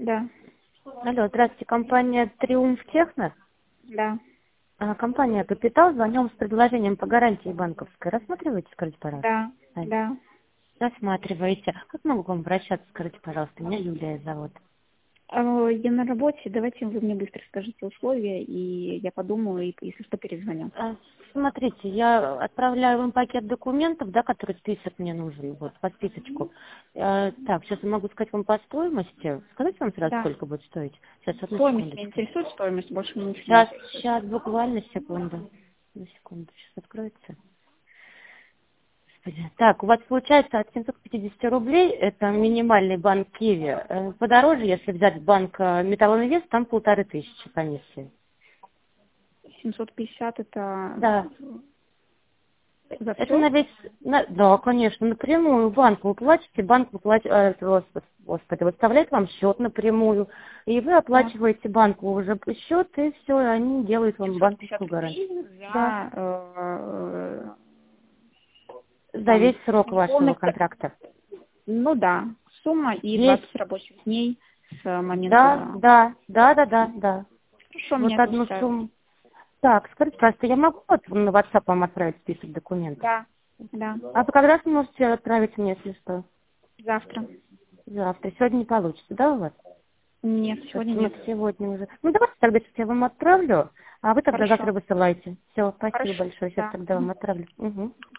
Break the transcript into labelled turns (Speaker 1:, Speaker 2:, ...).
Speaker 1: Да,
Speaker 2: Алло, здравствуйте, компания «Триумф Техно».
Speaker 1: да,
Speaker 2: Компания «Капитал». Звоню с предложением по гарантии банковской. Рассматриваете, скажите, пожалуйста?
Speaker 1: да,
Speaker 2: Ань,
Speaker 1: да.
Speaker 2: рассматриваете. Как могу к вам обращаться, скажите, пожалуйста? Меня Юлия зовут.
Speaker 1: Я на работе, давайте вы мне быстро скажите условия, и я подумаю, и если что, перезвоню.
Speaker 2: Смотрите, я отправляю вам пакет документов, да, который список мне нужен, вот, по списочку. Так, сейчас я могу сказать вам по стоимости. Сказать вам сразу,
Speaker 1: Да.
Speaker 2: сколько будет стоить? Сейчас, одну
Speaker 1: Стоимость меня
Speaker 2: секундочку.
Speaker 1: интересует, стоимость больше меня ничего не
Speaker 2: Сейчас,
Speaker 1: интересует.
Speaker 2: сейчас, буквально секунду. На секунду, сейчас откроется. Господи. Так, у вас получается от 750 рублей, это минимальный банк Киви. Подороже, если взять банк Металлинвест, там 1500 комиссии.
Speaker 1: 750 это
Speaker 2: Да,
Speaker 1: за
Speaker 2: это
Speaker 1: все?
Speaker 2: на весь, да, конечно, напрямую банк вы платите, банк господи, выставляет вам счет напрямую, и вы
Speaker 1: Да.
Speaker 2: оплачиваете банку уже счет, и все, они делают вам
Speaker 1: 750
Speaker 2: банковскую гарантию.
Speaker 1: рублей
Speaker 2: Да,
Speaker 1: за
Speaker 2: за
Speaker 1: там
Speaker 2: весь срок вашего
Speaker 1: полных,
Speaker 2: контракта.
Speaker 1: ну да, сумма и
Speaker 2: Весь,
Speaker 1: 20 рабочих дней с
Speaker 2: да,
Speaker 1: момента.
Speaker 2: да, да, да, да, да.
Speaker 1: Хорошо, меня
Speaker 2: Вот
Speaker 1: это
Speaker 2: одну
Speaker 1: устраивает.
Speaker 2: сумму. Так, скажите, просто я могу вот на WhatsApp вам отправить список документов?
Speaker 1: Да, да,
Speaker 2: А вы когда сможете отправить мне, если что?
Speaker 1: завтра.
Speaker 2: Завтра. Сегодня не получится, да, у вас?
Speaker 1: Нет, сегодня
Speaker 2: Все-таки мы
Speaker 1: нет.
Speaker 2: сегодня уже. Ну, давайте тогда сейчас я вам отправлю, а вы тогда завтра
Speaker 1: Хорошо.
Speaker 2: высылайте. Все, спасибо
Speaker 1: Хорошо.
Speaker 2: большое. Сейчас
Speaker 1: Да.
Speaker 2: тогда вам отправлю. Угу.